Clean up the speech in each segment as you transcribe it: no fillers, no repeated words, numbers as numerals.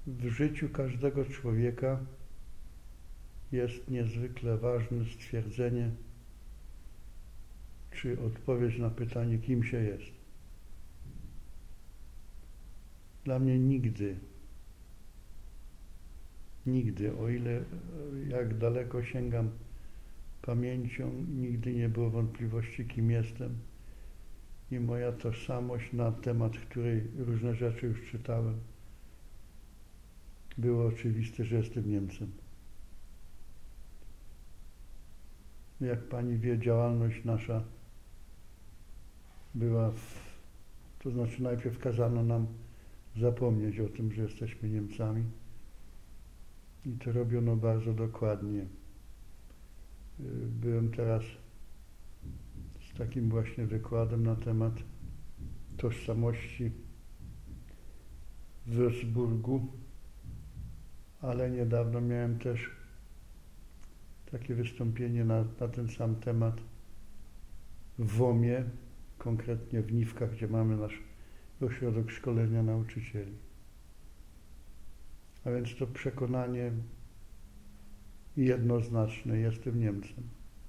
W życiu każdego człowieka jest niezwykle ważne stwierdzenie, czy odpowiedź na pytanie, kim się jest. Dla mnie nigdy, o ile jak daleko sięgam pamięcią, nigdy nie było wątpliwości, kim jestem. I moja tożsamość, na temat której różne rzeczy już czytałem, było oczywiste, że jestem Niemcem. Jak pani wie, działalność nasza była, to znaczy najpierw kazano nam zapomnieć o tym, że jesteśmy Niemcami i to robiono bardzo dokładnie. Byłem teraz z takim właśnie wykładem na temat tożsamości w Würzburgu, ale niedawno miałem też takie wystąpienie na ten sam temat w WOM-ie, konkretnie w Niwkach, gdzie mamy nasz ośrodek szkolenia nauczycieli. A więc to przekonanie jednoznaczne, jestem Niemcem.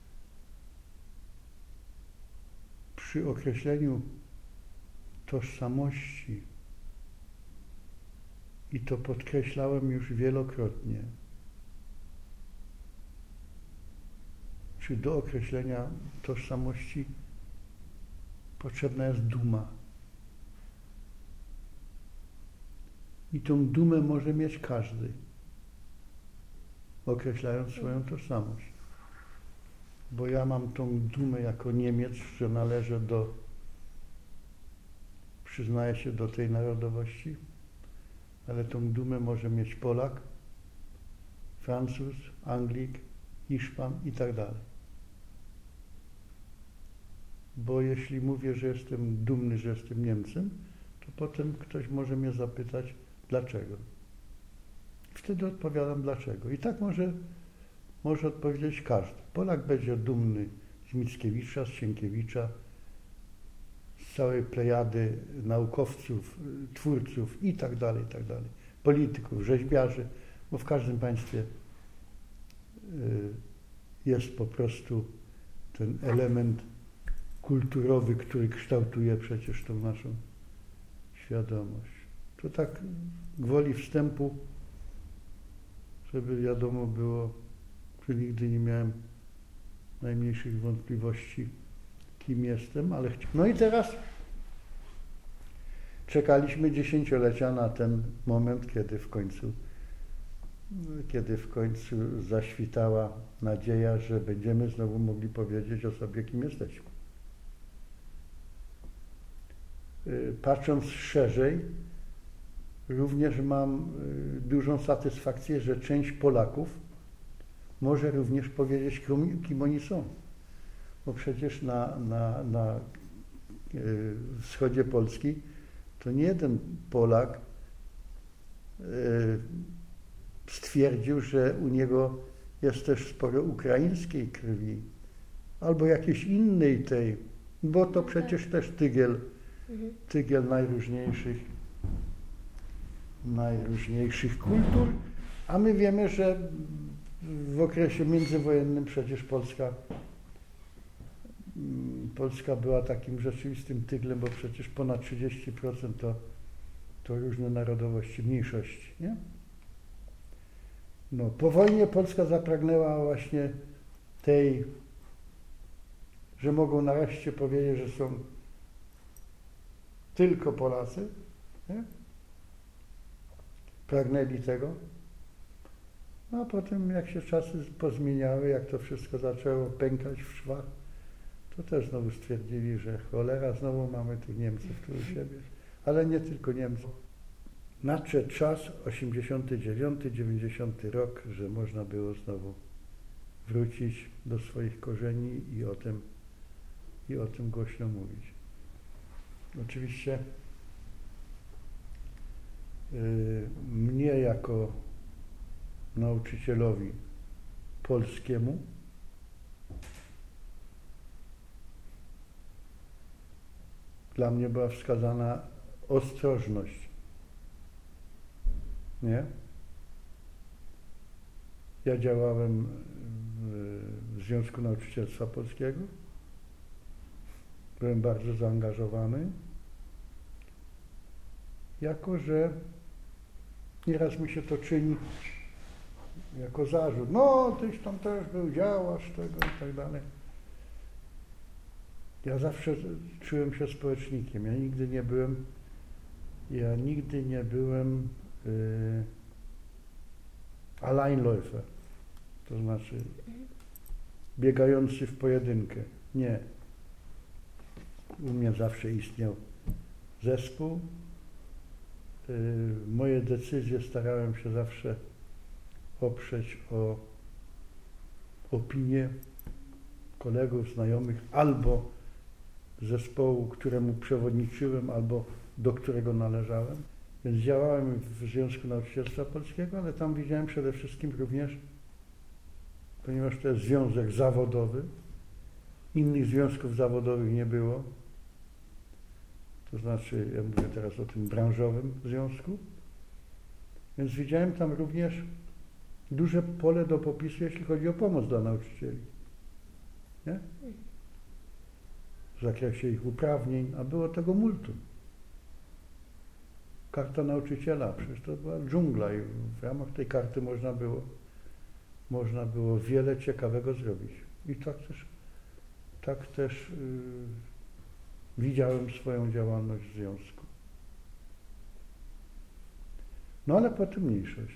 Przy określeniu tożsamości, i to podkreślałem już wielokrotnie, czy do określenia tożsamości potrzebna jest duma. I tą dumę może mieć każdy, określając swoją tożsamość. Bo ja mam tą dumę jako Niemiec, że należę przyznaję się do tej narodowości, ale tą dumę może mieć Polak, Francuz, Anglik, Hiszpan i tak dalej. Bo jeśli mówię, że jestem dumny, że jestem Niemcem, to potem ktoś może mnie zapytać, dlaczego. Wtedy odpowiadam, dlaczego. I tak może odpowiedzieć każdy. Polak będzie dumny z Mickiewicza, z Sienkiewicza, z całej plejady naukowców, twórców i tak dalej, polityków, rzeźbiarzy, bo w każdym państwie jest po prostu ten element kulturowy, który kształtuje przecież tą naszą świadomość. To tak gwoli wstępu, żeby wiadomo było, że nigdy nie miałem najmniejszych wątpliwości, kim jestem, ale no i teraz czekaliśmy dziesięciolecia na ten moment, kiedy w końcu zaświtała nadzieja, że będziemy znowu mogli powiedzieć o sobie, kim jesteśmy. Patrząc szerzej, również mam dużą satysfakcję, że część Polaków może również powiedzieć, kim oni są. Bo przecież na wschodzie Polski to nie jeden Polak stwierdził, że u niego jest też sporo ukraińskiej krwi, albo jakiejś innej tej, bo to przecież też tygiel najróżniejszych kultur, a my wiemy, że w okresie międzywojennym przecież Polska była takim rzeczywistym tyglem, bo przecież ponad 30% to różne narodowości, mniejszości, nie? No, po wojnie Polska zapragnęła właśnie tej, że mogą nareszcie powiedzieć, że są tylko Polacy, nie? Pragnęli tego. No a potem jak się czasy pozmieniały, jak to wszystko zaczęło pękać w szwach, to też znowu stwierdzili, że cholera, znowu mamy tu Niemców tu u siebie. Ale nie tylko Niemców. Nadszedł czas, 89-90 rok, że można było znowu wrócić do swoich korzeni i o tym głośno mówić. Oczywiście mnie jako nauczycielowi polskiemu dla mnie była wskazana ostrożność. nie? Ja działałem w Związku Nauczycielstwa Polskiego. Byłem bardzo zaangażowany. Jako że nieraz mi się to czyni jako zarzut. No, tyś tam też był, działasz tego i tak dalej. Ja zawsze czułem się społecznikiem. Ja nigdy nie byłem Alleinläufer, to znaczy biegający w pojedynkę. Nie. U mnie zawsze istniał zespół. Moje decyzje starałem się zawsze oprzeć o opinię kolegów, znajomych albo zespołu, któremu przewodniczyłem, albo do którego należałem. Więc działałem w Związku Nauczycielstwa Polskiego, ale tam widziałem przede wszystkim również, ponieważ to jest związek zawodowy, innych związków zawodowych nie było, to znaczy, ja mówię teraz o tym branżowym związku, więc widziałem tam również duże pole do popisu, jeśli chodzi o pomoc dla nauczycieli. Nie? W zakresie ich uprawnień, a było tego multum. Karta nauczyciela, przecież to była dżungla i w ramach tej karty można było wiele ciekawego zrobić. I tak też widziałem swoją działalność w związku. No ale potem mniejszość.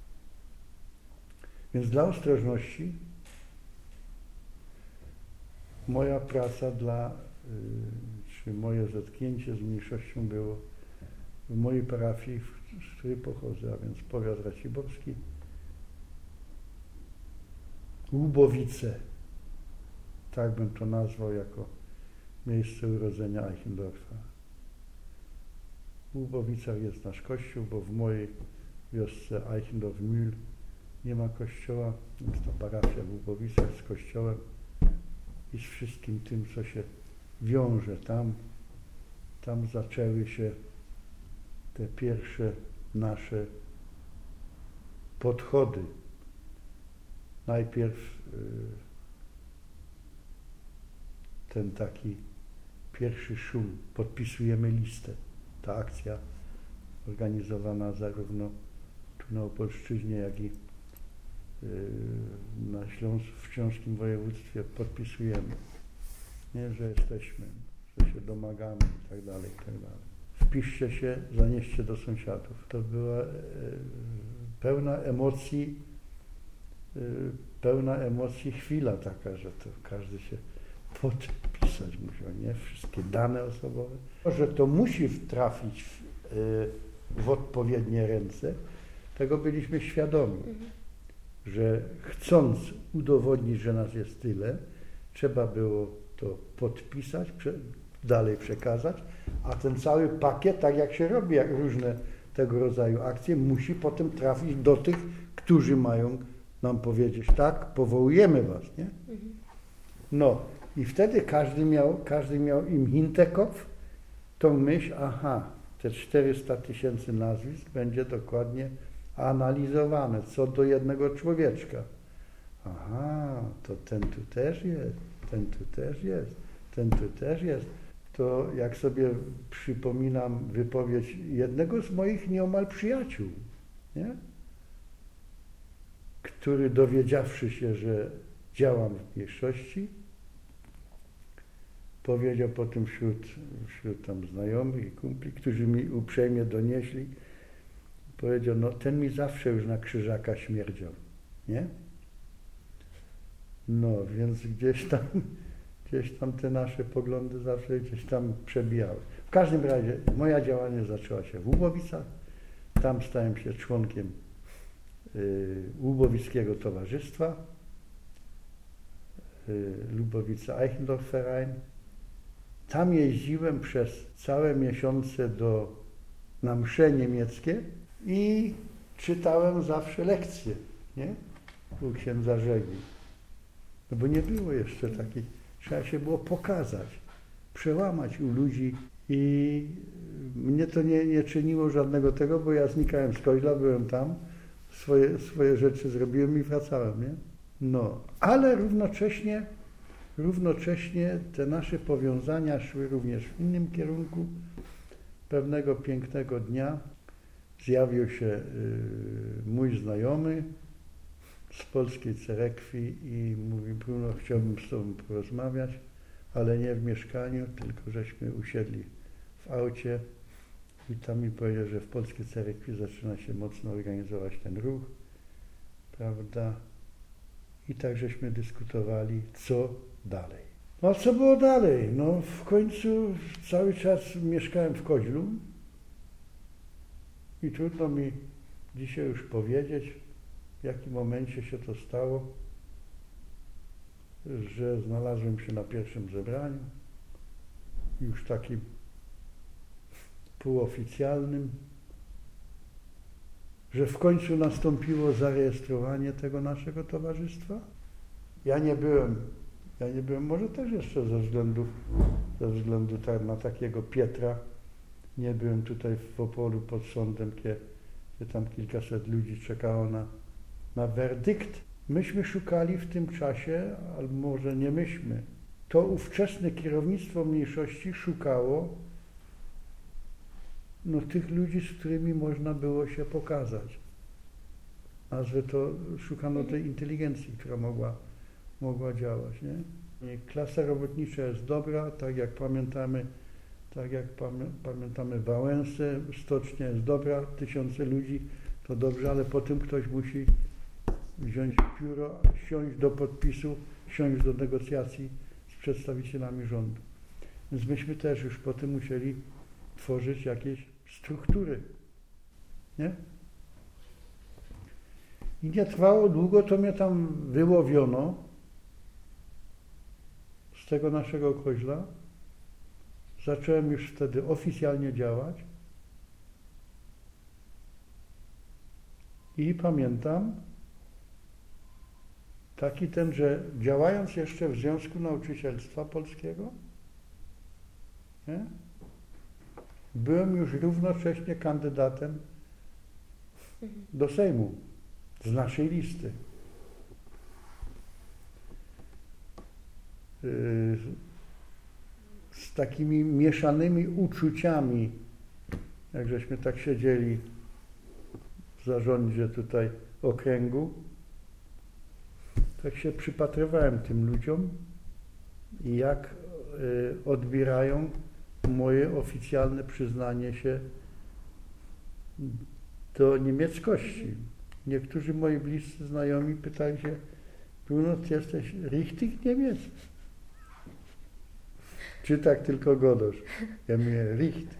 Więc dla ostrożności moja praca czy moje zetknięcie z mniejszością było w mojej parafii, z której pochodzę, a więc powiat raciborski, Łubowice, tak bym to nazwał jako miejsce urodzenia Eichendorfa. W Łubowicach jest nasz kościół, bo w mojej wiosce Eichendorf-Mühl nie ma kościoła, więc ta parafia w Łubowicach z kościołem i z wszystkim tym, co się wiąże tam. Tam zaczęły się te pierwsze nasze podchody. Najpierw ten taki pierwszy szum, podpisujemy listę. Ta akcja organizowana zarówno tu na Opolszczyźnie, jak i w Śląskim Województwie podpisujemy, nie, że jesteśmy, że się domagamy i tak dalej, i tak dalej. Wpiszcie się, zanieście do sąsiadów. To była pełna emocji chwila taka, że to każdy się podpisać musiał, nie? Wszystkie dane osobowe. Że to musi trafić w odpowiednie ręce, tego byliśmy świadomi, że chcąc udowodnić, że nas jest tyle, trzeba było to podpisać, dalej przekazać, a ten cały pakiet, tak jak się robi, jak różne tego rodzaju akcje, musi potem trafić do tych, którzy mają nam powiedzieć, tak, powołujemy was, nie? No i wtedy każdy miał im Hinterkopf, tą myśl, aha, te 400 000 nazwisk będzie dokładnie analizowane, co do jednego człowieczka. Aha, to ten tu też jest, ten tu też jest, ten tu też jest. To jak sobie przypominam wypowiedź jednego z moich nieomal przyjaciół, nie? Który dowiedziawszy się, że działam w mniejszości, powiedział potem wśród tam znajomych i kumpli, którzy mi uprzejmie donieśli, powiedział, no ten mi zawsze już na krzyżaka śmierdział, nie? No, więc gdzieś tam te nasze poglądy zawsze gdzieś tam przebijały. W każdym razie moja działalność zaczęła się w Łubowicach, tam stałem się członkiem Łubowickiego Towarzystwa, Lubowice Eichendorf-Verein. Tam jeździłem przez całe miesiące na msze niemieckie i czytałem zawsze lekcje, nie? U księdza Żegi. No bo nie było jeszcze takich, trzeba się było pokazać, przełamać u ludzi I mnie to nie czyniło żadnego tego, bo ja znikałem z Koźla, byłem tam, swoje rzeczy zrobiłem i wracałem, nie? No, ale równocześnie te nasze powiązania szły również w innym kierunku. Pewnego pięknego dnia zjawił się mój znajomy z polskiej cerekwi i mówi: Bruno, chciałbym z tobą porozmawiać, ale nie w mieszkaniu, tylko żeśmy usiedli w aucie i tam mi powiedział, że w polskiej cerekwi zaczyna się mocno organizować ten ruch, prawda? I tak żeśmy dyskutowali, co dalej. No a co było dalej? No w końcu cały czas mieszkałem w Koźlu i trudno mi dzisiaj już powiedzieć, w jakim momencie się to stało, że znalazłem się na pierwszym zebraniu, już takim półoficjalnym, że w końcu nastąpiło zarejestrowanie tego naszego towarzystwa. Ja nie byłem może też jeszcze ze względu na takiego Pietra, nie byłem tutaj w Opolu pod sądem, gdzie tam kilkaset ludzi czekało na werdykt. Myśmy szukali w tym czasie, albo może nie myśmy, to ówczesne kierownictwo mniejszości szukało tych ludzi, z którymi można było się pokazać. Nazwę to, szukano tej inteligencji, która mogła działać, nie? I klasa robotnicza jest dobra, tak jak pamiętamy Wałęsę, stocznia jest dobra, tysiące ludzi to dobrze, ale potem ktoś musi wziąć pióro, siąść do podpisu, siąść do negocjacji z przedstawicielami rządu. Więc myśmy też już potem musieli tworzyć jakieś struktury, nie? I nie trwało długo, to mnie tam wyłowiono z tego naszego Koźla. Zacząłem już wtedy oficjalnie działać. I pamiętam że działając jeszcze w Związku Nauczycielstwa Polskiego, nie? Byłem już równocześnie kandydatem do Sejmu z naszej listy. Z takimi mieszanymi uczuciami, jak żeśmy tak siedzieli w zarządzie tutaj okręgu, tak się przypatrywałem tym ludziom i jak odbierają moje oficjalne przyznanie się do niemieckości. Niektórzy moi bliscy znajomi pytali się: Bruno, ty jesteś richtig Niemiec? Czy tak tylko godosz? Ja mówię: richtig.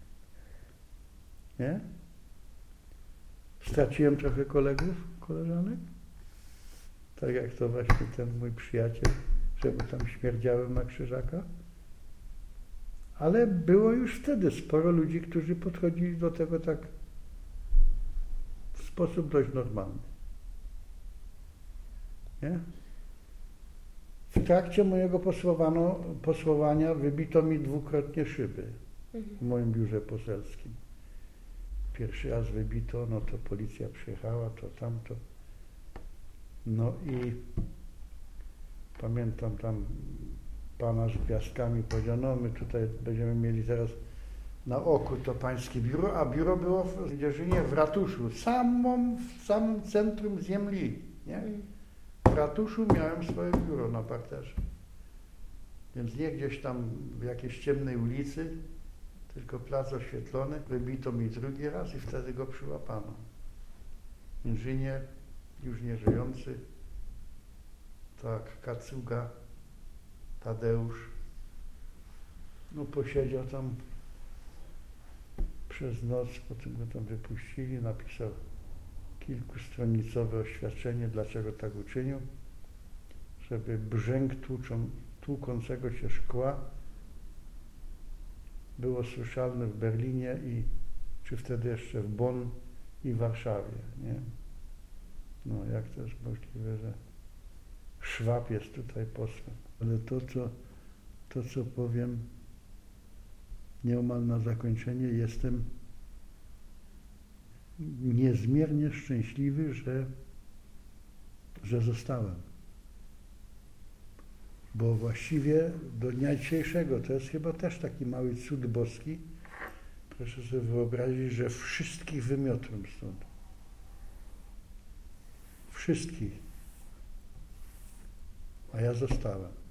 Nie? Straciłem trochę kolegów, koleżanek. Tak jak to właśnie ten mój przyjaciel, że mu tam śmierdziałem na Krzyżaka. Ale było już wtedy sporo ludzi, którzy podchodzili do tego tak w sposób dość normalny. Nie? W trakcie mojego posłowania wybito mi dwukrotnie szyby w moim biurze poselskim. Pierwszy raz wybito, no to policja przyjechała, to tamto. No i pamiętam tam pana z gwiazdkami powiedział: no my tutaj będziemy mieli teraz na oku to pańskie biuro, a biuro było w Dzierżynie, w ratuszu, w samym centrum Ziemli, nie? W ratuszu miałem swoje biuro na parterze. Więc nie gdzieś tam w jakiejś ciemnej ulicy, tylko plac oświetlony. Wybito mi drugi raz i wtedy go przyłapano. Inżynier, już nie żyjący, tak, Kacuga, Tadeusz, no posiedział tam przez noc, potem go tam wypuścili, napisał kilkustronicowe oświadczenie, dlaczego tak uczynił, żeby brzęk tłukącego się szkła było słyszalne w Berlinie czy wtedy jeszcze w Bonn i w Warszawie, nie? No jak to jest możliwe, że Szwab jest tutaj posłem. Ale to co powiem, nieomal na zakończenie, jestem niezmiernie szczęśliwy, że zostałem. Bo właściwie do dnia dzisiejszego to jest chyba też taki mały cud boski. Proszę sobie wyobrazić, że wszystkich wymiotłem stąd. Wszystkich. A ja zostałem.